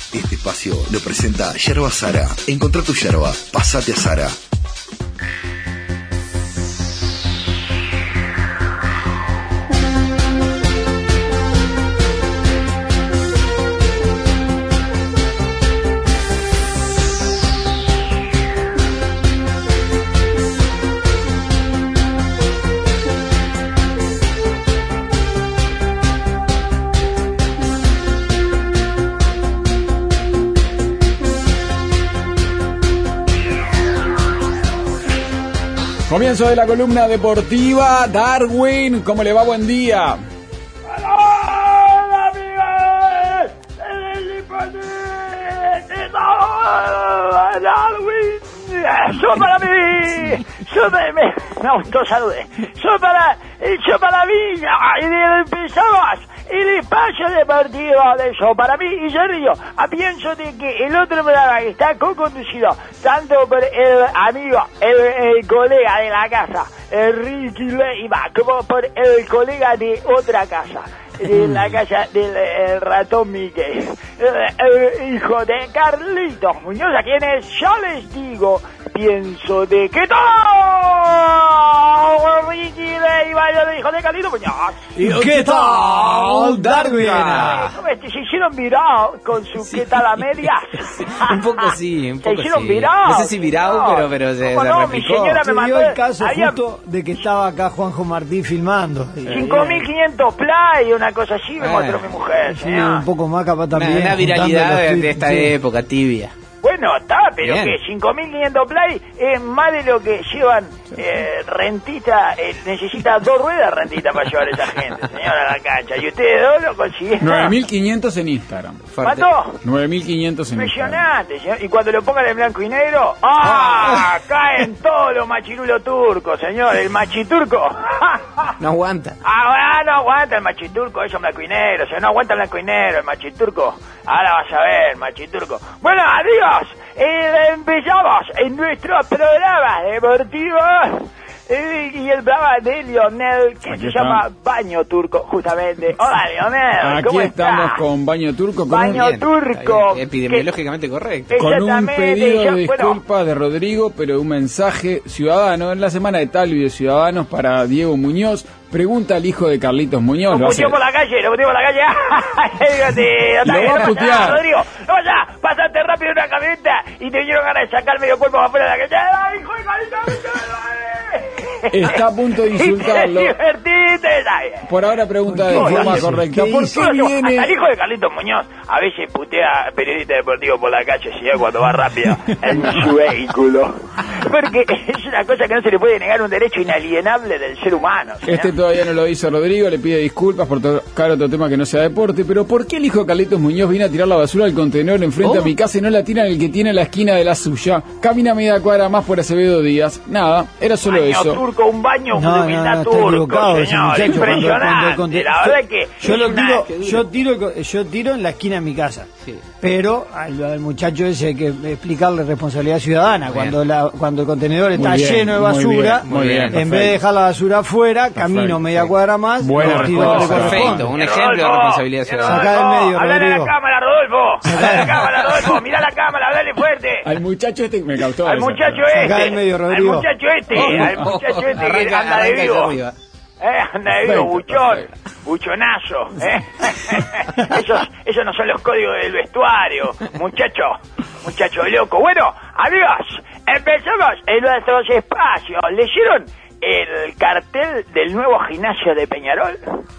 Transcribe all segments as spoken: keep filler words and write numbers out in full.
Este espacio lo presenta Yerba Sara. Encontrá tu yerba, pasate a Sara. Comienzo de la columna deportiva. Darwin, ¿cómo le va? Buen día. ¡Hola, amigos! ¡Darwin! ¡Yo para mí! ¡Yo para mí! No, todos saludes. ¡Yo para... ¡Yo para mí! ¡Y empezamos! El espacio deportivo de Yo para mí, y yo río, a pienso de que el otro programa que está co-conducido tanto por el amigo, el, el colega de la casa, el Ricky Leiva, como por el colega de otra casa, de la casa del el ratón Mickey, el, el hijo de Carlitos Muñoz, a quienes yo les digo, pienso de que todo Ricky Leiva, el hijo de Carlitos Muñoz. ¿Y qué tal, Darwin? ¿Cómo es? ¿Se hicieron viral con su sí. ¿Qué tal a medias? Sí, un poco sí, un poco ¿Se hicieron sí. viral? No sé si viral, no, pero, pero se, se no, replicó. Mi señora me mandó... dio el caso había... justo de que estaba acá Juanjo Martín filmando. cinco mil quinientos play, una cosa así, me ah, mostró mi mujer. Sí, un poco más capaz también. Una, una viralidad de, de esta sí. época tibia. Bueno, está, pero bien. Que cinco mil quinientos play es más de lo que llevan eh, rentista, eh, necesita dos ruedas rentista para llevar a esa gente, señora, a la cancha. Y ustedes dos lo consiguieron. nueve mil quinientos en Instagram. ¿Cuánto? nueve mil quinientos en Impresionante, Instagram. Señor. Y cuando lo pongan en blanco y negro, ¡ah! Caen todos los machirulos turcos, señor. El machiturco. No aguanta. Ah, no aguanta el machiturco, eso en blanco y negro. O sea, no aguanta el blanco y negro, el machiturco. Ahora vas a ver, machiturco. Bueno, adiós. Eh, empezamos en nuestro programa deportivo eh, y el programa de Lionel que Aquí se estamos. llama Baño Turco, justamente. Hola, Lionel. Aquí ¿cómo estamos está? Con Baño Turco. Con Baño un, Turco. Bien, epidemiológicamente que, correcto. Con un pedido yo, de disculpas bueno. de Rodrigo, pero un mensaje ciudadano en la semana de Talvi de Ciudadanos para Diego Muñoz. Pregunta al hijo de Carlitos Muñoz. Lo puteó por la calle, lo puteó por la calle. Lo va a putear. Rodrigo, no vaya, pasaste rápido en una camioneta y te vinieron ganas de sacar medio cuerpo afuera de la calle. ¡Ay, hijo de Carlitos! Está a punto de insultarlo. Por ahora pregunta de forma correcta. ¿Por qué viene? Hasta el hijo de Carlitos Muñoz a veces putea a periodista deportivo por la calle, si cuando va rápido en su vehículo. Porque es una cosa que no se le puede negar, un derecho inalienable del ser humano. ¿sí? Este todavía no lo hizo Rodrigo, le pide disculpas por tocar otro tema que no sea deporte, pero ¿por qué el hijo de Carlitos Muñoz viene a tirar la basura al contenedor enfrente ¿Oh? a mi casa y no la tira en el que tiene la esquina de la suya? Camina media cuadra más por Acevedo Díaz. Nada, era solo baño eso. Turco, un baño no, de humildad no, no, turco, señor. Muchacho, impresionante. Cuando, cuando, la verdad que yo lo tiro, una... yo tiro, yo tiro en la esquina de mi casa. Sí. Pero al, al muchacho ese hay que explicarle responsabilidad ciudadana. Muy cuando la, cuando el contenedor está bien, lleno de basura, muy bien, muy bien, en vez de dejar la basura afuera, perfecto. Camino media cuadra más. Bueno, perfecto, un ejemplo de responsabilidad ciudadana. Sacá del medio, hablale a la Rodrigo. cámara, Rodolfo. Hablale a la cámara, Rodolfo. Mirá la cámara, hablale fuerte. Al muchacho este me causó. Al eso, muchacho pero. este. Sacá del medio, Al Rodrigo. muchacho este. Oh, al muchacho este que arranca, anda de arranca vivo. arriba. Eh, anda de vivo, buchón. Buchonazo. ¿eh? esos, esos no son los códigos del vestuario. Muchacho. Muchacho loco. Bueno, amigos, empezamos en nuestros espacios. ¿Leyeron el cartel del nuevo gimnasio de Peñarol?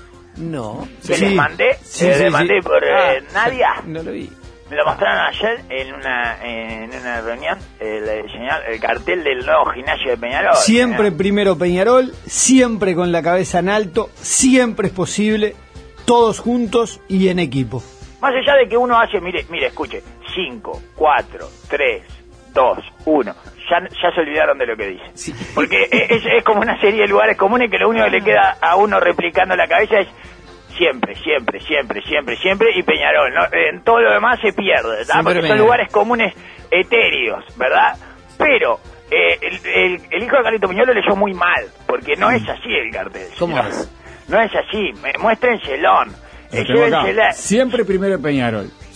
No. Que Sí. les mandé, Sí, que sí, les mandé sí. por Ah, eh, Nadia. No lo vi. Me lo mostraron ayer en una en una reunión, el, el, señor, el cartel del nuevo gimnasio de Peñarol. Siempre señor. primero Peñarol, siempre con la cabeza en alto, siempre es posible, todos juntos y en equipo. Más allá de que uno hace, mire, mire, escuche, cinco, cuatro, tres, dos, uno. Ya, ya se olvidaron de lo que dice. Sí. Porque es, es como una serie de lugares comunes que lo único que le queda a uno replicando en la cabeza es siempre, siempre, siempre, siempre, siempre y Peñarol, ¿no? En todo lo demás se pierde, ¿verdad? Porque son lugares comunes etéreos, ¿verdad? Pero eh, el, el, el hijo de Carlitos Muñoz lo leyó muy mal, porque no es así el cartel. ¿Cómo señor. es? No es así, me, muéstrenselón. Eh, Lo tengo acá. llévensela. Siempre primero Peñarol,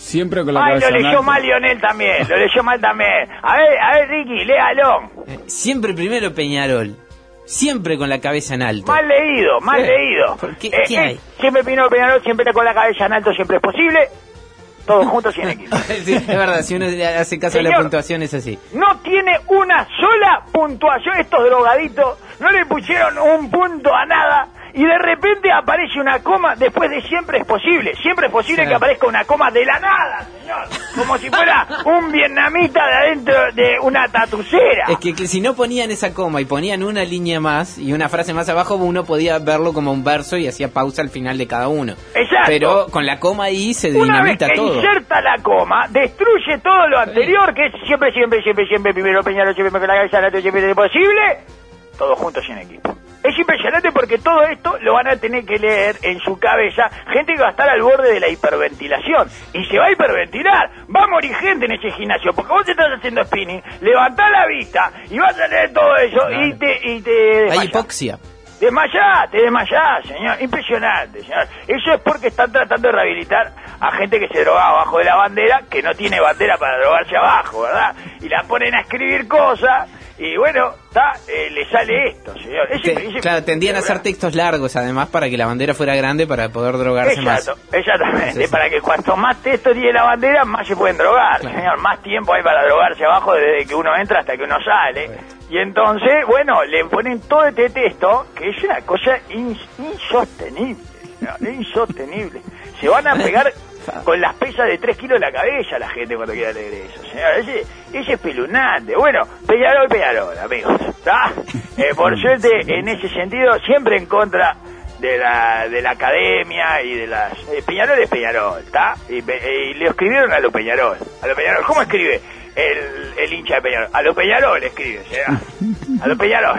Siempre con la Ay, cabeza lo en leyó alto. mal Lionel también, lo leyó mal también. A ver, a ver, Ricky, léalo. Eh, Siempre primero Peñarol. Siempre con la cabeza en alto. Mal leído, mal ¿Qué? leído. ¿Por qué? Eh, ¿Qué eh, hay? siempre Pino Peñarol, siempre con la cabeza en alto, siempre es posible. Todos juntos y en equipo. Sí, es verdad, si uno hace caso a la Señor. puntuación es así. No tiene una sola puntuación. Estos drogaditos no le pusieron un punto a nada. Y de repente aparece una coma después de siempre es posible. Siempre es posible Sí. que aparezca una coma de la nada, señor. Como si fuera un vietnamita de adentro de una tatucera. Es que, que si no ponían esa coma y ponían una línea más y una frase más abajo, uno podía verlo como un verso y hacía pausa al final de cada uno. Exacto. Pero con la coma ahí se Una vez dinamita que todo. inserta la coma, destruye todo lo anterior, que es siempre, siempre, siempre, siempre, primero Peñarol, siempre con la cabeza, la siempre es posible, todos juntos y en equipo. Es impresionante porque todo esto lo van a tener que leer en su cabeza gente que va a estar al borde de la hiperventilación. Y se va a hiperventilar, va a morir gente en ese gimnasio, porque vos estás haciendo spinning, levantás la vista y vas a leer todo eso Claro. y te... Y te Hay desmayás. hipoxia. Desmayás, te desmayás, señor. Impresionante, señor. Eso es porque están tratando de rehabilitar a gente que se droga abajo de la bandera, que no tiene bandera para drogarse abajo, ¿verdad? Y la ponen a escribir cosas, y bueno, está, eh, le sale esto, señor. Ese- Te- ese- claro, tendían a hacer textos largos además para que la bandera fuera grande para poder drogarse Exacto, más. exactamente. Sí, sí. Para que cuanto más texto tiene la bandera, más se pueden drogar, Claro. señor. Más tiempo hay para drogarse abajo desde que uno entra hasta que uno sale. Y entonces, bueno, le ponen todo este texto, que es una cosa ins- insostenible, señor, insostenible. Se van a pegar con las pesas de tres kilos en la cabeza la gente cuando quiera leer eso, señor. Ese, ese es espeluznante. Bueno, Peñarol, Peñarol, amigos, ¿está? Eh, por suerte, en ese sentido, siempre en contra de la de la academia y de las... Eh, Peñarol es Peñarol, ¿está? Y, pe- y le escribieron a lo Peñarol. A lo Peñarol. ¿Cómo escribe el, el hincha de Peñarol? A lo Peñarol escribe, señor. A lo Peñarol.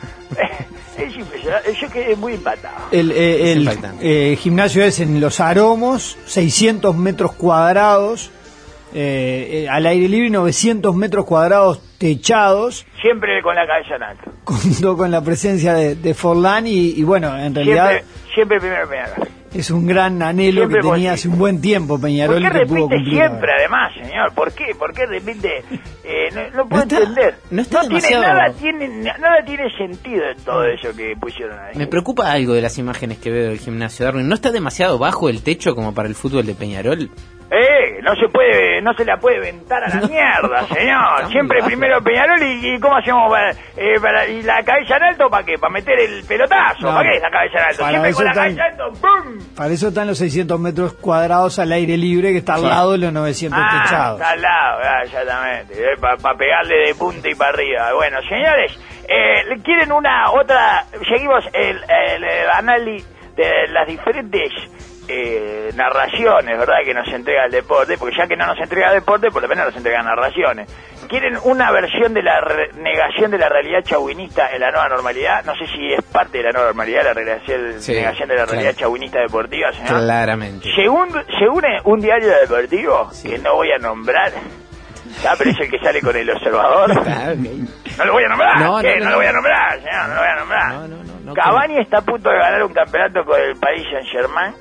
Es impresionante. Yo quedé muy impactado. El, eh, Es el, impactante. eh, gimnasio es en Los Aromos, seiscientos metros cuadrados, eh, eh, al aire libre, novecientos metros cuadrados techados, Siempre con la cabeza en alto. contó con la presencia de, de Forlán y, y bueno, en realidad Siempre, siempre primero Peñarol. es un gran anhelo Siempre que tenía posible. hace un buen tiempo ¿Por Peñarol qué y que pudo repite cumplir. siempre, además, señor? ¿Por qué? ¿Por qué repite? Eh, no, no puedo está- entender. no está tiene demasiado- nada, tiene nada tiene sentido en todo eso que pusieron ahí. Me preocupa algo de las imágenes que veo del gimnasio, Darwin. ¿No está demasiado bajo el techo como para el fútbol de Peñarol? Eh, no se puede, no se la puede ventar a la mierda, señor. Está Siempre muy primero Peñarol y, y ¿cómo hacemos para, eh, para y la cabeza en alto para qué? Para meter el pelotazo. No. ¿Para qué la cabeza en alto? Para Siempre eso con la están- cabeza en alto. ¡Bum! Para eso están los seiscientos metros cuadrados al aire libre que está al Claro. lado de los novecientos Ah, techados. está al lado, ah, exactamente. Para pegarle de punta y para arriba. Bueno, señores, eh, ¿quieren una otra? Seguimos el, el, el análisis de las diferentes eh, narraciones, ¿verdad? Que nos entrega el deporte, porque ya que no nos entrega el deporte, por lo menos nos entrega narraciones. ¿Quieren una versión de la re- negación de la realidad chauvinista en la nueva normalidad? No sé si es parte de la nueva normalidad la relación- Sí, negación de la realidad claro. chauvinista deportiva, señor. Claramente. Según, según un diario deportivo, Sí. que no voy a nombrar, ah, pero es el que sale con el observador. Ah, ok. No lo voy a nombrar, No, ¿qué? no, no, no, lo voy a no. nombrar, señor, no lo voy a nombrar. No, no, no, no Cavani está a punto de ganar un campeonato con el Paris Saint-Germain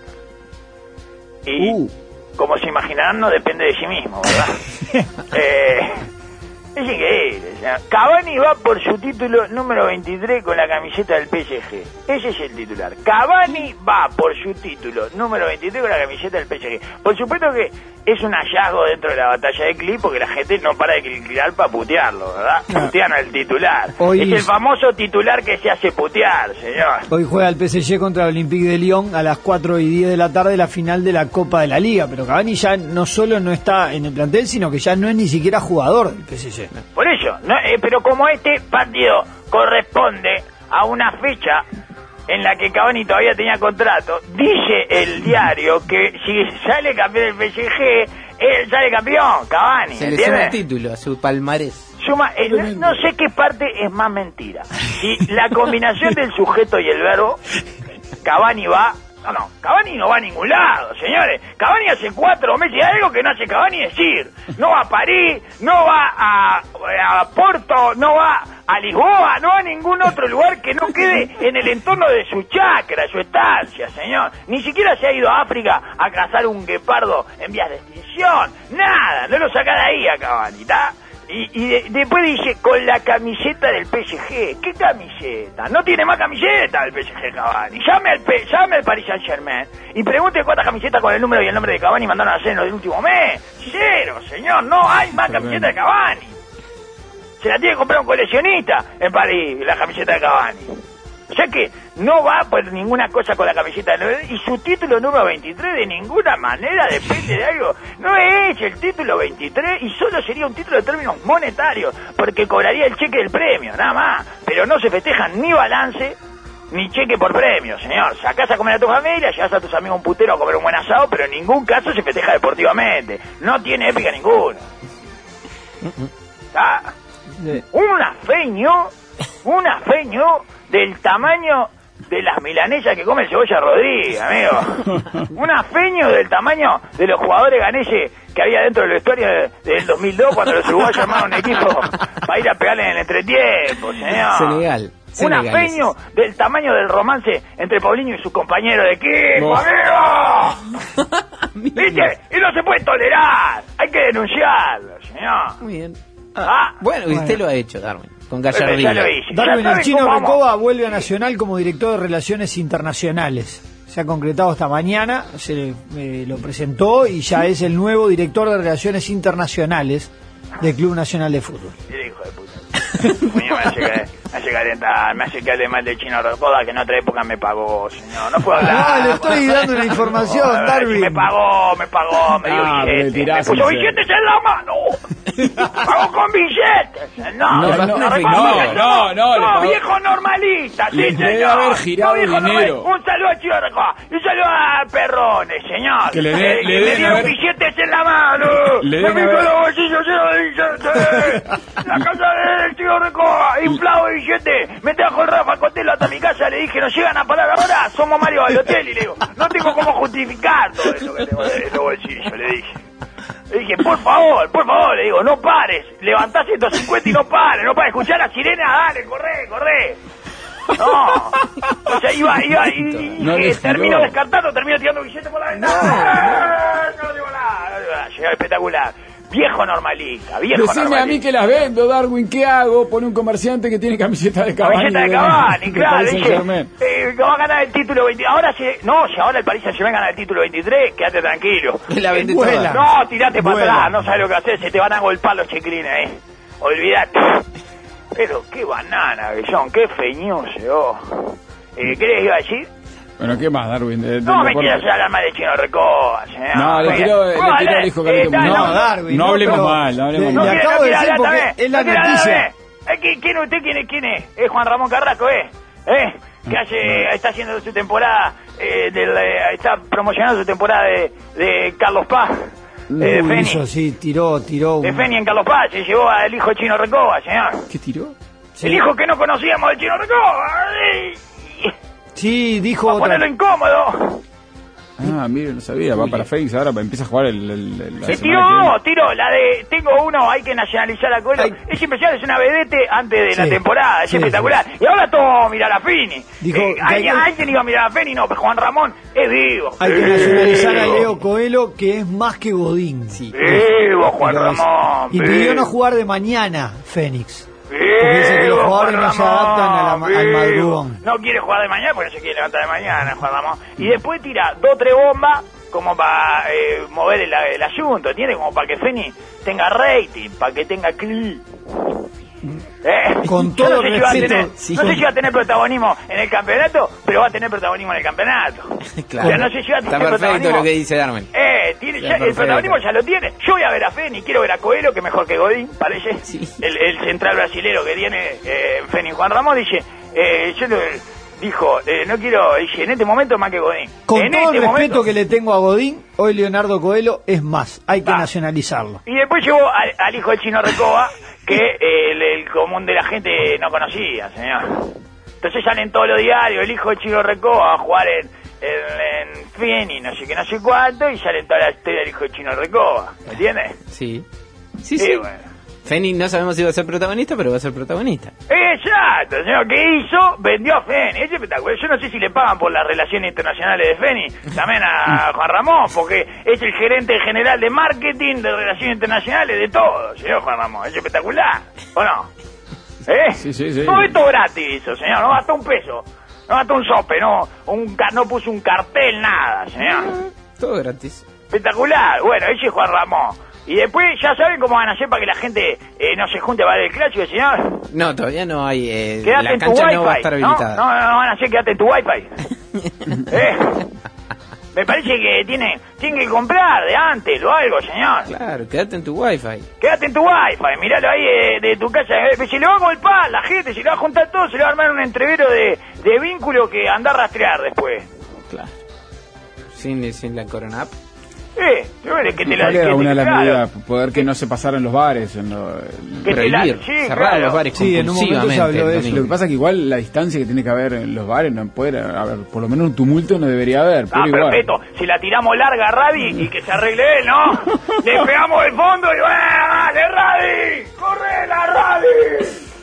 y, Uh. como se imaginarán, no depende de sí mismo, ¿verdad? eh, es increíble, señor. Cavani va por su título número veintitrés con la camiseta del P S G. Ese es el titular. Cavani va por su título número veintitrés con la camiseta del P S G. Por supuesto que es un hallazgo dentro de la batalla de clip porque la gente no para de clicar para putearlo, ¿verdad? Claro. Putean al titular. Hoy- Es el famoso titular que se hace putear, señor. Hoy juega el P S G contra el Olympique de Lyon a las cuatro y diez de la tarde la final de la Copa de la Liga, pero Cavani ya no solo no está en el plantel, sino que ya no es ni siquiera jugador del P S G. Por eso, ¿no? Eh, pero como este partido corresponde a una fecha en la que Cavani todavía tenía contrato, dice el diario que si sale campeón del P S G, él sale campeón, Cavani, Se le suma un ¿entiendes? título a su palmarés. Suma, eh, no, no sé qué parte es más mentira. Si la combinación del sujeto y el verbo, Cavani va No, no, Cavani no va a ningún lado, señores. Cavani hace cuatro meses y algo que no hace Cavani decir. No va a París, no va a, a Porto, no va a Lisboa, no va a ningún otro lugar que no quede en el entorno de su chacra, su estancia, señor. Ni siquiera se ha ido a África a cazar un guepardo en vías de extinción. Nada, no lo saca de ahí a Cavani, ¿está? Y, y de, después dice, con la camiseta del P S G. ¿Qué camiseta? No tiene más camiseta del P S G Cavani. Llame al, P, llame al Paris Saint-Germain y pregunte cuántas camisetas con el número y el nombre de Cavani mandaron a hacer en el último mes. Cero, señor, no hay más camiseta de Cavani. Se la tiene que comprar un coleccionista en París, la camiseta de Cavani. O sea que no va por ninguna cosa con la camiseta de... Y su título número veintitrés de ninguna manera depende de algo. No es el título veintitrés y solo sería un título de términos monetarios, porque cobraría el cheque del premio, nada más. Pero no se festejan ni balance ni cheque por premio, señor. Sacás a comer a tu familia, llevas a tus amigos un putero a comer un buen asado, pero en ningún caso se festeja deportivamente. No tiene épica ninguna. ¿Ah? Un afeño, un afeño del tamaño de las milanesas que come el Cebolla Rodríguez, amigo. Un afeño del tamaño de los jugadores ganeses que había dentro del vestuario de, del dos mil dos cuando los uruguayos armaron un equipo para ir a pegarle en el entretiempo, señor. Senegal. Un afeño del tamaño del romance entre Paulinho y su compañero de equipo, No. amigo. ¿Viste? Y no se puede tolerar. Hay que denunciarlo, señor. Muy bien. Ah, Ah, bueno, y usted bueno. lo ha hecho, Darwin, con Ya Gallardín. lo hice. Darwin, Ya el saben Chino cómo vamos. Recoba vuelve a Nacional como director de Relaciones Internacionales. Se ha concretado esta mañana, se eh, lo presentó y ya es el nuevo director de Relaciones Internacionales del Club Nacional de Fútbol. Mira, hijo de puta. Coño, me hace, que- me hace calentar, me hace que hable mal del Chino Recoba, que en otra época me pagó, señor. No puedo hablar. Ah, le estoy dando una información, No, Darwin. Me pagó, me pagó, me dio Ah, pero le billetes. Me tirás, puso en serio. billetes en la mano. Pagó con billetes. No, No, no, no, no, no, no, no, le pagó. viejo normalista, sí, Le señor. debe haber girado No, viejo dinero. normalista. Un saludo a Chino Recoba. Y un saludo a Perrones, señor. Que le dé- Eh, le me deben dieron haber- billetes en la mano. Le Me deben picó haber- los bolsillos llenos de billetes. La casa del Chino Recoba, inflado de billetes. Me trajo el Rafa Cotelo hasta mi casa. Le dije, nos llegan a parar ahora. Somos Mario Balotelli. Y le digo, no tengo cómo justificar todo eso que tengo de los bolsillos. Le dije. Le dije, por favor, por favor, le digo, no pares. Levantá ciento cincuenta y no pares. No pares. Escuchar la sirena, dale, corre, corre. No. O sea, iba, iba, y, y No que le termino giró. descartando, termino tirando billetes por la ventana. No, no digo nada, no digo nada. Llegaba espectacular. Viejo normalista, viejo Decime normalista. a mí que las vendo, Darwin, ¿qué hago? Pone un comerciante que tiene camiseta de Cavani. Camiseta de de- Cavani, de claro, Paris dice, Saint-Germain. eh, que va a ganar el título veintitrés. Ahora sí, no, si ahora el Paris Saint-Germain gana el título veintitrés, quédate tranquilo. La vende Vuela. toda. No, tirate para Vuela. atrás, no sabes lo que hacer, se te van a golpar los chiquilines, eh. Olvídate. Pero qué banana, Bellón, qué feñoso, oh. Eh, ¿Qué les iba a decir? Bueno, ¿qué más, Darwin? De- No del me deporte? quieras hablar más de Chino Recoba, señor. No, le Oye, tiró, le vale, tiró el hijo Carlitos eh, Muñoz. no, No, Darwin. no hablemos pero mal, no hablemos le- mal. Le quiere- acabo de quiere decir hablar porque también, es la no quiere hablar noticia. también. Eh, ¿quién, quién usted quién es? ¿Quién es? ¿Es Juan Ramón Carrasco, eh? ¿Eh? Que hace, está haciendo su temporada, eh, del, eh, está promocionando su temporada de, de Carlos Paz, eh, de Uy, Feni. hizo, sí, tiró, tiró. un- De Feni en Carlos Paz, se llevó al hijo Chino Recoba, señor. ¿Qué tiró? sí. El hijo que no conocíamos del Chino Recoba. Ay, Sí, dijo va a otra. ponerlo incómodo. Ah, mire, no sabía, va para Félix ahora, empieza a jugar el... el, el la Se semana tiró, que tiró, la de tengo uno, hay que nacionalizar a Coelho. Ay. Es impresionante, es una vedete antes de la Sí. temporada, es Sí, espectacular. Y ahora todo mirar a Fini. Dijo Eh, que alguien, hay que- alguien iba a mirar a Fini, no, pero Juan Ramón es vivo. Hay que Vivo. nacionalizar a Leo Coelho, que es más que Godín. Sí. Vivo, Juan Ramón. Y pidió vivo. no jugar de mañana, Fénix. Vivo, Porque dice que los jugadores Juan no se adaptan a la ma- al vivo. madrugón. No quiere jugar de mañana porque no se quiere levantar de mañana, Juan Ramón. Y después tira dos o tres bombas como para eh, mover el, el asunto, ¿entiendes? Como para que Feni tenga rating, para que tenga clip. ¿Eh? Con Yo todo no sé si va a respeto, tener, sí. no sé si va a tener protagonismo en el campeonato, pero va a tener protagonismo en el campeonato. Claro. Pero no sé si va a Está tener perfecto protagonismo. lo que dice Darwin. Eh, tiene Está ya, el perfecto. protagonismo ya lo tiene. Yo voy a ver a Feni, quiero ver a Coelho, que es mejor que Godín, parece. Sí. El, el central brasilero que tiene eh, Feni. Juan Ramón dice, eh, yo lo, dijo, eh, no quiero, dice, en este momento más que Godín. Con en todo este el respeto momento. que le tengo a Godín, hoy Leonardo Coelho es más. Hay que Ah. nacionalizarlo. Y después llevó al, al hijo del Chino Recoba, que eh, el, el común de la gente no conocía, señor. Entonces salen todos los diarios, el hijo del Chino Recoba va a jugar en, en, en Feni, no sé qué, no sé cuánto, y sale toda la historia del hijo de Chino Recoba, ¿me entiendes? Sí. Sí, sí. Sí, bueno. Feni no sabemos si va a ser protagonista, pero va a ser protagonista. Exacto, señor, ¿qué hizo? Vendió a Feni, es espectacular. Yo no sé si le pagan por las relaciones internacionales de Feni, también a Juan Ramón, porque es el gerente general de marketing, de relaciones internacionales, de todo, señor Juan Ramón, es espectacular, ¿o no? ¿Eh? Sí, sí, sí. Todo esto gratis hizo, señor, no gastó un peso, no gastó un sope, no, un, no puso un cartel, nada, señor. Todo gratis. Espectacular, bueno, ese es Juan Ramón. Y después, ¿ya saben cómo van a hacer para que la gente eh, no se junte para ver el clásico, señor? No, todavía no hay... Eh, Quédate la en tu cancha wifi, no va a estar habilitada. No, no, no van a hacer quédate en tu wifi. ¿Eh? Me parece que tiene, tiene que comprar de antes o algo, señor. Claro, quédate en tu wifi. Quédate en tu wifi, miralo ahí de, de tu casa. Eh, se le va a golpar la gente, se le va a juntar todo, se le va a armar un entrevero de, de vínculo que anda a rastrear después. Claro. Sin, sin la Corona App. Eh, es que te la ¿Cuál era que una de te- las claro. medidas? Poder que no se pasaran los bares. En lo, Que te la- Prohibir, sí, cerrar claro. los bares Sí, en un momento se compulsivamente. habló de el eso. Lo domingo. que pasa es que igual la distancia que tiene que haber en los bares no puede haber, por lo menos un tumulto no debería haber, pero Ah, igual. perfecto. Si la tiramos larga a Radi y que se arregle él, ¿no? Le pegamos el fondo y ¡ah, dale, Radi! ¡Corre la Radi!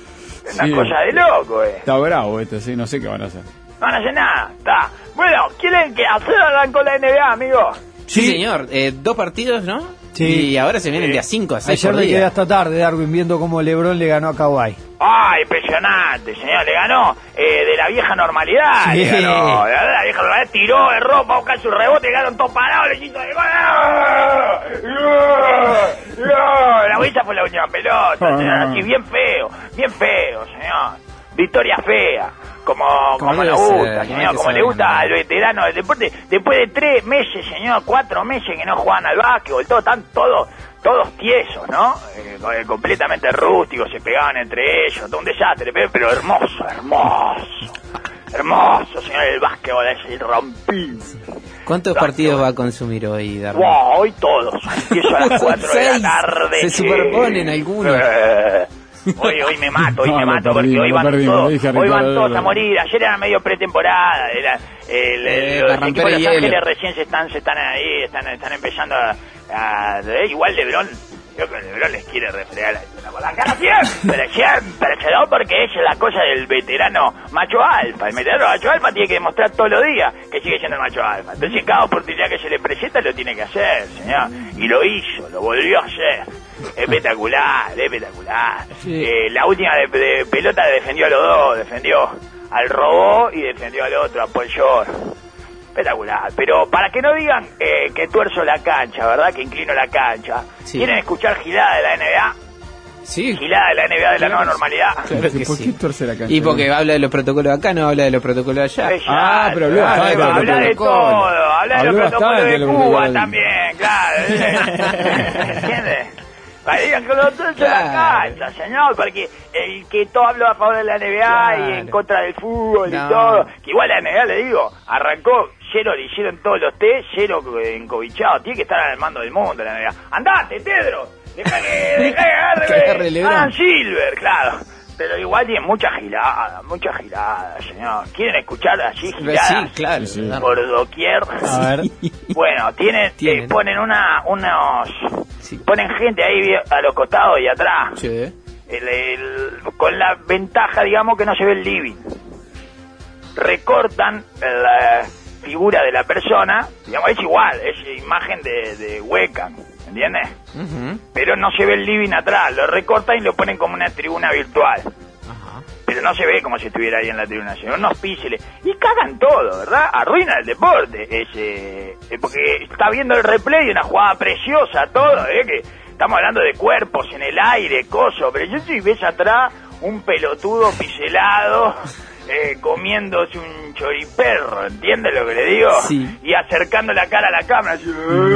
Es una Sí. cosa de loco, eh. Está bravo esto, sí, no sé qué van a hacer. No van a hacer nada, está. Bueno, ¿quieren que hacer arrancó la N B A, amigo? Sí, Sí. señor. Eh, dos partidos, ¿no? Sí. Y ahora se vienen Sí. de a cinco a seis Ayer por me quedé día. hasta tarde, Darwin, viendo cómo LeBron le ganó a Kawhi. ¡Ah, impresionante, señor! Le ganó eh, de la vieja normalidad. Sí. Le ganó, de la vieja normalidad. Tiró de ropa a buscar su rebote, quedaron todos parados, le hizo de gol. ¡Ah! ¡Ah! ¡Ah! La huella fue la última pelota, señor. Así, bien feo, bien feo, señor. Victoria fea. Como, Como como le debe gusta, ser, como hay señor, que como le saber gusta ganar. al veterano del deporte. Después de tres meses, señor, cuatro meses que no juegan al básquetbol, todo, están todos, todos tiesos, ¿no? Eh, eh, completamente rústicos, se pegaban entre ellos, todo un desastre, pero, pero hermoso, hermoso. Hermoso, señor, el básquetbol es irrompible. ¿Cuántos Básquetbol. partidos va a consumir hoy, Darwin? Wow, hoy todos. Empiezo a las cuatro de la Seis. tarde. Se sí. superponen algunos. Eh, Hoy, hoy me mato, hoy No, me lo mato, perdimos, porque hoy lo van perdimos, todos, lo dije a hoy van Ricardo. todos a morir. Ayer era medio pretemporada, era, el, el, Eh, los para romper equipos de el Los Ángeles hielo. recién se están, se están ahí, están, están empezando a, a- eh, igual LeBron, creo que LeBron les quiere refregar la, por la cara siempre, siempre, se da porque es la cosa del veterano macho alfa. El veterano macho alfa tiene que demostrar todos los días que sigue siendo el macho alfa. Entonces cada oportunidad que se le presenta lo tiene que hacer, señor. Y lo hizo, lo volvió a hacer. Espectacular, espectacular. Sí. Eh, la última de, de pelota defendió a los dos, defendió al robot y defendió al otro, a Paul George. Espectacular, pero para que no digan eh, que tuerzo la cancha, ¿verdad? Que inclino la cancha. Sí. ¿Quieren escuchar gilada de la N B A? Sí. Gilada de la N B A de la nueva normalidad. Claro que ¿Por sí. qué torce la cancha? Y porque habla de los protocolos acá, no habla de los protocolos allá. Exacto. Ah, pero habló bastante Habla de habla de protocolo. todo, habla de los Habló protocolos bastante de de los Cuba protocolos. también, claro. ¿Entiendes? Para que digan que lo tuerzo la Claro. cancha, señor, porque el que todo habló a favor de la N B A Claro. y en contra del fútbol No. y todo, que igual la N B A, le digo, arrancó, cero le hicieron todos los test, cero encobichado, tiene que estar al mando del mundo la N B A. ¡Andate, Tedro! ¡Deja que, deja que Que agarre agarre LeBron. Adam Silver, claro! Pero igual tiene mucha gilada, mucha gilada, señor. ¿Quieren escuchar así giladas? Sí, claro. Sí. Darwin. Por doquier. A ver. Bueno, tienen, Tienen. eh, ponen una, unos, Sí. ponen gente ahí a los costados y atrás, Sí. el- el- con la ventaja, digamos, que no se ve el living. Recortan la figura de la persona, digamos, es igual, es imagen de, de webcam, ¿entiendes? Ujú. Pero no se ve el living atrás, lo recortan y lo ponen como una tribuna virtual. Ajá. Pero no se ve como si estuviera ahí en la tribuna, sino unos píxeles. Y cagan todo, ¿verdad? Arruina el deporte. Ese, eh, porque está viendo el replay, una jugada preciosa, todo, ¿eh? Que estamos hablando de cuerpos en el aire, coso. Pero yo si ves atrás un pelotudo pixelado eh, comiéndose un choriperro, ¿entiendes lo que le digo? Sí. Y acercando la cara a la cámara, así,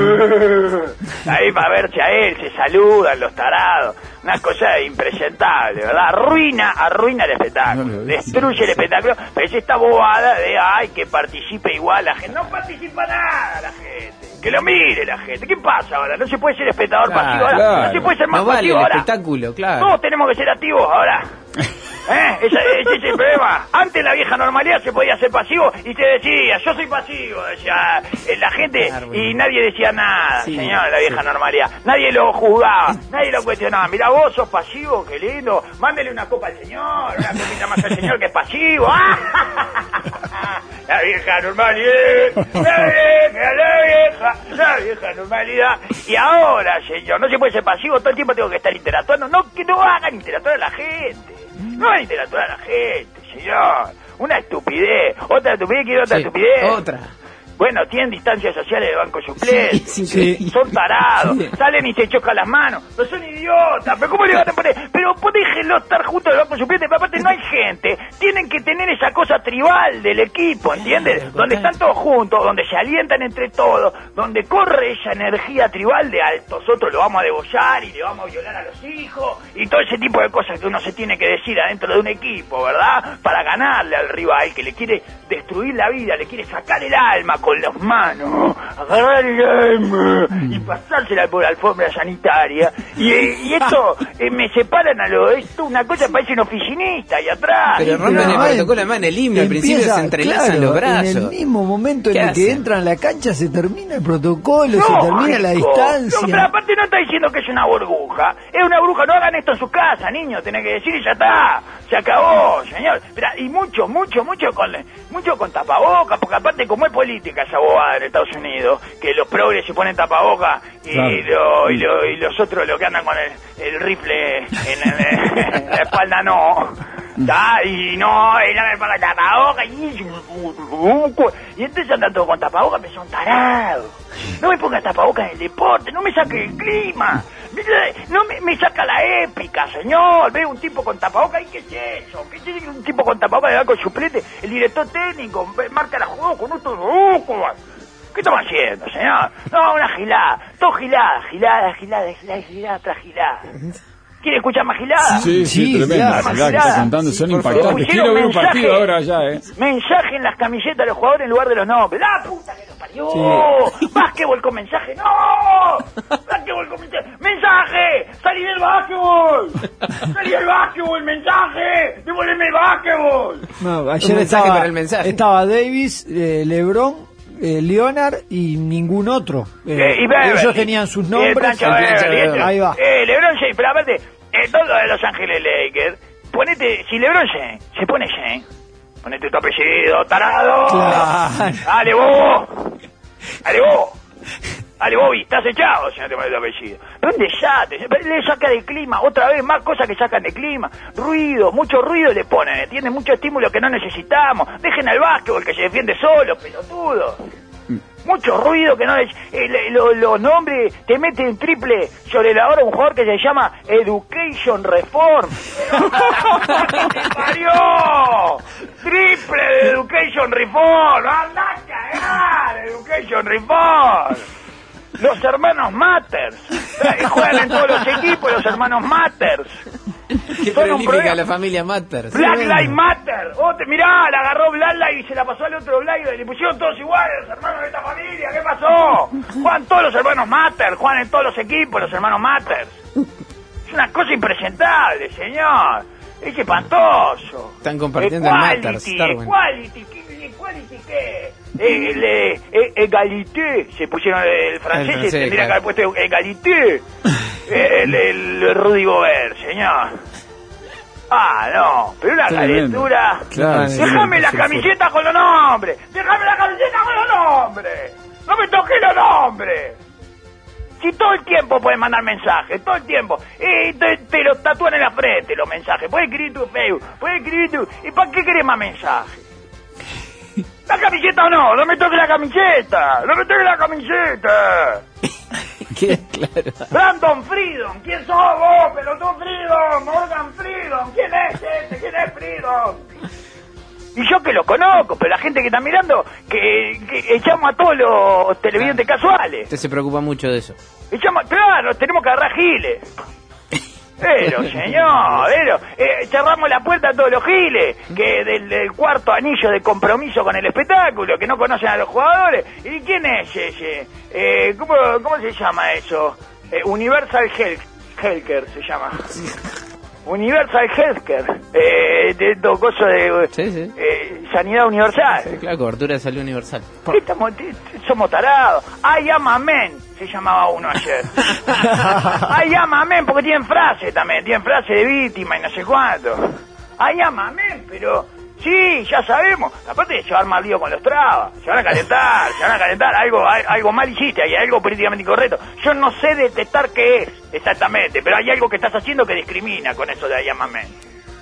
ahí para verse a él, se saludan los tarados, una cosa impresentable, ¿verdad? Arruina, arruina el espectáculo, No lo vi. destruye el espectáculo, pero es esta bobada de, ay, que participe igual la gente, no participa nada la gente, que lo mire la gente, ¿qué pasa ahora? No se puede ser espectador Claro, pasivo ahora, claro. no se puede ser más No vale pasivo el ahora, espectáculo, claro. todos tenemos que ser activos ahora. ¿Eh? Ese, ese es el problema. Antes la vieja normalidad se podía ser pasivo y se decía, yo soy pasivo, decía eh, la gente, y nadie decía nada, Sí, señor, la vieja sí. normalidad. Nadie lo juzgaba, nadie lo cuestionaba. Mirá, vos sos pasivo, qué lindo. Mándele una copa al señor, una copita más al señor que es pasivo. La vieja normalidad, la vieja, la vieja, la vieja normalidad. Y ahora, señor, no se puede ser pasivo, todo el tiempo tengo que estar interactuando. No, que no hagan interactuar a la gente. No hagan interactuar a la gente, señor. Una estupidez. Otra estupidez, quiero otra Sí, estupidez. Otra. Bueno, tienen distancias sociales de banco suplente. Sí, sí, sí. Son tarados. Sí. Salen y se chocan las manos. No son idiotas. Pero ¿cómo le van a poner? Pero pues déjenlo estar juntos del banco suplente. Pero aparte no hay gente. Tienen que tener esa cosa tribal del equipo, ¿entiendes? Claro, Donde total. están todos juntos, donde se alientan entre todos, donde corre esa energía tribal de a nosotros lo vamos a degollar y le vamos a violar a los hijos y todo ese tipo de cosas que uno se tiene que decir adentro de un equipo, ¿verdad? Para ganarle al rival que le quiere destruir la vida, le quiere sacar el alma con las manos, agarrar el alma y pasársela por la alfombra sanitaria. Y, y esto eh, me separan a lo... Esto una cosa parece un oficinista ahí atrás. Pero rompen el además protocolo, además en el himno, al principio empieza, se entrelazan claro, los brazos. En el mismo momento en ¿Qué el que hacen? entran a la cancha se termina el protocolo, se No, termina la hijo. distancia. No, pero aparte no está diciendo que es una burbuja. Es una burbuja, no hagan esto en su casa, niños, tenés que decir y ya está. Se acabó, señor. Pero, y mucho, mucho, mucho con mucho con tapabocas, porque aparte como es política esa bobada en Estados Unidos, que los progres se ponen tapabocas y, Claro. lo, y, lo, y los otros lo que andan con el, el rifle en, en- en la espalda no. Da, y no, y no me pongan tapabocas y, y entonces andan todos con tapabocas, pero son tarados. No me pongas tapabocas en el deporte, no me saque el clima, no me, me saca la épica, señor. Veo un tipo con tapabocas, ¿y qué es eso? ¿Qué es un tipo con tapabocas de banco suplente? El director técnico marca la jugada con otros ojos. ¿Qué estamos haciendo, señor? No, una gilada, todo gilada, gilada, gilada, gilada, gilada, tras gilada. ¿Quiere escuchar más gilada? Sí, sí, Sí, tremendo. claro. La verdad que está contando, son por favor. impactantes. Pusieron Quiero ver un mensaje. partido ahora ya, ¿eh? Mensaje en las camisetas de los jugadores en lugar de los nombres. ¡La puta que los parió! ¡Básquetbol con mensaje! ¡No! ¡Básquetbol con mensaje! ¡Mensaje! ¡Salí del básquetbol! ¡Salí del básquetbol! ¡Mensaje! ¡Devuélveme el básquetbol! No, ayer Un mensaje estaba, para el mensaje. estaba Davis, eh, LeBron, eh, Leonard y ningún otro. Eh, Eh, y Beverly. ellos tenían sus Y el nombres. plancha El plancha Beverly, Beverly. este. Ahí va. Eh, LeBron James, pero aparte, eh, todo lo de Los Ángeles Lakers, ponete, si LeBron James se pone James, ponete tu apellido, tarado. Claro. Dale vos. Dale vos. Dale Bobby, estás echado si no te pones tu apellido. ¿Dónde ya? Te, le saca de clima, otra vez más cosas que sacan de clima. Ruido, mucho ruido le ponen, tiene mucho estímulo que no necesitamos. Dejen al básquetbol que se defiende solo, pelotudo. Mucho ruido que no es... Eh, lo- los nombres te meten triple sobre la hora un jugador que se llama Education Reform. ¡Te parió! Triple de Education Reform. ¡Anda a cagar! Education Reform. Los hermanos Matters. Eh, Juegan en todos los equipos los hermanos Matters. Qué Son un prolífica problema. la familia Matters. Black Lives Matter. Oh, te- mirá, la agarró Black Lives y se la pasó al otro Black Lives. Le pusieron todos iguales, los hermanos de esta familia. ¿Qué pasó? Juegan todos los hermanos Matter. Juegan en todos los equipos los hermanos Matter. Es una cosa impresentable, señor. Es espantoso. Están compartiendo el Equality, Matters, está bueno. Equality, ¿qué, equality qué? Eh, el, eh, eh, egalité, se pusieron el francés, El francés, se tendría claro. que haber puesto egalité. el, el Rudy Gobert, señor. Ah, no, pero una Tremendo. calentura. Claro, sí, Déjame sí, la sí, camiseta con los nombres. Déjame la camiseta con los nombres. No me toques los nombres. Si todo el tiempo puedes mandar mensajes, todo el tiempo. Y te, te los tatúan en la frente los mensajes. Puedes escribir tu Facebook, puedes escribir tu... ¿Y para qué querés más mensajes? ¿La camiseta o no? No me toques la camiseta. No me toques la camiseta. Qué claro. Brandon Freedom, ¿quién sos vos, pelotón Freedom? Morgan Freedom, ¿quién es ese? ¿Quién es Freedom? Y yo que lo conozco, pero la gente que está mirando, que, que echamos a todos los televidentes casuales. Usted se preocupa mucho de eso. Echamos, claro, tenemos que agarrar giles. Pero, señor, pero, eh, cerramos la puerta a todos los giles, que del, del cuarto anillo de compromiso con el espectáculo, que no conocen a los jugadores. ¿Y quién es ese? Eh, ¿cómo, ¿Cómo se llama eso? Eh, Universal Health, Healthcare se llama. Universal Healthcare, eh, de todo coso de Sí, sí. eh, sanidad universal. Sí, claro, cobertura de salud universal. ¿Qué estamos, t- t- somos tarados. I am a man, se llamaba uno ayer. I am a man, porque tienen frase también, tienen frase de víctima y no sé cuánto. I am a man, pero sí, ya sabemos. Aparte de llevar mal lío con los trabas, se van a calentar, se van a calentar. Algo, hay- algo mal hiciste, hay algo políticamente incorrecto. Yo no sé detectar qué es exactamente, pero hay algo que estás haciendo que discrimina con eso de I am a man.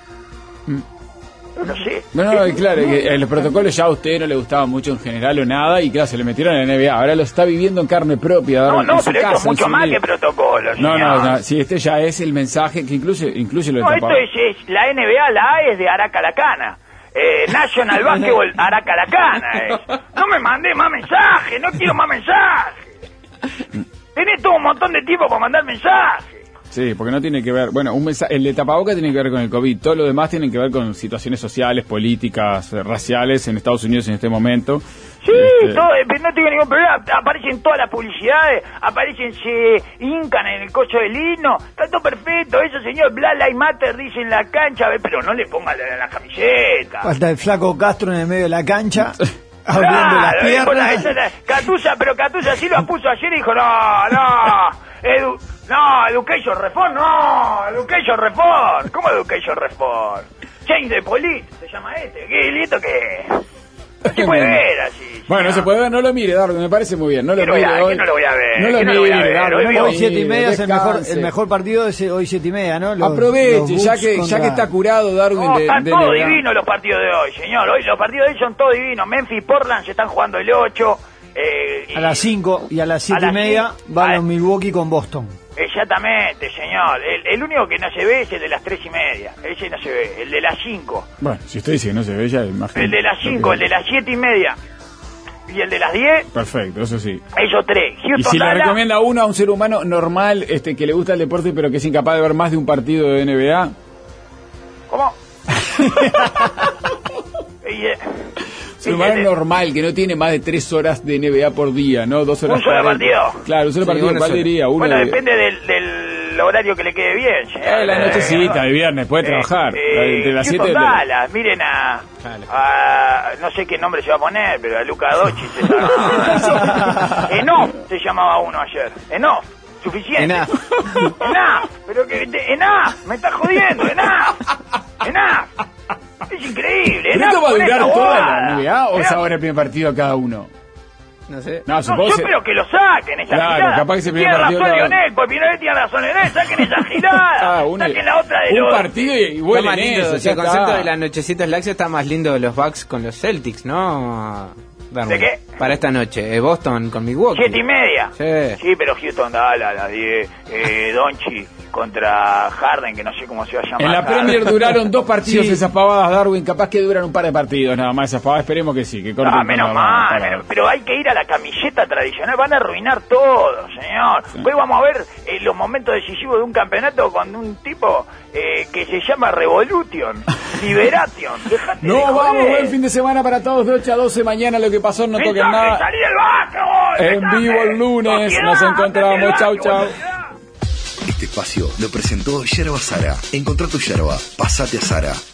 No sé. No, no, y claro, que el protocolo ya a usted no le gustaba mucho en general o nada, y claro, se le metieron en la N B A. Ahora lo está viviendo en carne propia. No, Darwin, no, en su pero esto casa, es en mucho su más vida. que protocolo, No, señor. no, no, sí, este ya es el mensaje que incluye, incluye lo de No, esto tapar. es, es la N B A, la A es de Aracalacana. Eh, National Basketball Aracalacana es. No me mandé más mensajes, no quiero más mensajes. Tenés todo un montón de tiempo para mandar mensajes. Sí, porque no tiene que ver, bueno, un mensaje, el de tapaboca tiene que ver con el COVID, todo lo demás tiene que ver con situaciones sociales, políticas, eh, raciales en Estados Unidos en este momento. Sí, Este, todo, eh, no tengo ningún problema. Aparecen todas las publicidades, aparecen, se hincan en el coche del himno. Está todo perfecto. Eso, señor, Black Lives Matter dice en la cancha, pero no le ponga la, la camiseta. Falta el flaco Castro en el medio de la cancha, abriendo las Claro, dijo la- piernas. esa- la- Catusa, pero Catusa sí lo puso ayer y dijo, no, no, edu, no, Education Reform, no, Education Reform. ¿Cómo Education Reform? Change the Police, se llama este. ¿Qué listo que no se puede ver así. Bueno, no se puede ver, no lo mire, Darwin, me parece muy bien. No lo ¿Qué no voy mire a- hoy. qué no lo voy a ver? No lo ¿Qué no lo voy a mire, ver? Darwin, Hoy no vivo- lo Hoy siete y mire, media es el mejor, descanse. el mejor partido es hoy siete y media, ¿no? Los- Aproveche, los ya Bucks que, ya contra- que está curado Darwin No, de, están de todos N B A. divinos los partidos de hoy, señor. Hoy los partidos de hoy son todos divinos. Memphis y Portland se están jugando el ocho. Eh, y- A las cinco y a las siete y las media cinco. van A- los Milwaukee con Boston. Exactamente, señor. El, el único que no se ve es el de las tres y media. Ese no se ve. El de las cinco. Bueno, si usted dice que no se ve, ya imagino. El de las cinco, el de las siete y media. Y el de las diez, Perfecto, eso sí. esos tres. Y Houston si le Dallas, recomienda uno a un ser humano normal, este que le gusta el deporte pero que es incapaz de ver más de un partido de N B A, ¿Cómo? Y, eh, ser y humano el- normal que no tiene más de tres horas de N B A por día, ¿no? Dos horas ¿Un solo cuarenta. partido? Claro, un solo Sí, partido, una ¿cuál sola. diría? Uno bueno, de- depende del, del horario que le quede bien, señor. Eh, la nochecita de viernes, puede trabajar. Eh, Entre las Houston siete de la- Dallas, miren a, Claro. a- no sé qué nombre se va a poner, pero a Luca Doncic se llama. Enough se llamaba uno ayer. Enough, suficiente. Enough. Enough, pero que te- enough, me estás jodiendo, enough. Enough. Es increíble. ¿Pero enough esto va a con durar esta toda la bobada. N B A o es Enough. ahora el primer partido cada uno? No sé. No, No, supongo yo que- espero que lo saquen esa Claro, girada. capaz que ese primer Tiene partido razón cada- Lionel, por primera vez tiene razón Lionel, saquen esa girada. Ah, un- saquen la otra de un los... partido y, y Está huelen más lindo, eso, o sea, ya el concepto está. de las nochecitas laxias está más lindo de los Bucks con los Celtics, ¿no? Darwin? ¿De qué? Para esta noche, eh, Boston con Milwaukee. Siete y media. Sí. Sí, pero Houston Dallas a las diez. Eh, Donchi contra Harden, que no sé cómo se va a llamar. En la Harden. Premier duraron dos partidos Sí. esas pavadas, Darwin. Capaz que duran un par de partidos nada más esas pavadas. Esperemos que sí, que corten Ah, un menos poco más, mal, para- menos- pero hay que ir a la camiseta tradicional, van a arruinar todo, señor. Hoy vamos a ver eh, los momentos decisivos de un campeonato con un tipo eh, que se llama Revolution, Liberation. Dejate de No, vamos, joder. buen fin de semana para todos, de ocho a doce mañana. Lo que pasó, no toquen Mensaje, nada. salí del básquetbol, En mensaje. vivo el lunes, Sociedad, nos encontramos. andate del Chau, básquetbol, chau. sociedad. Este espacio lo presentó Yerba Sara. Encontrá tu yerba, pasate a Sara.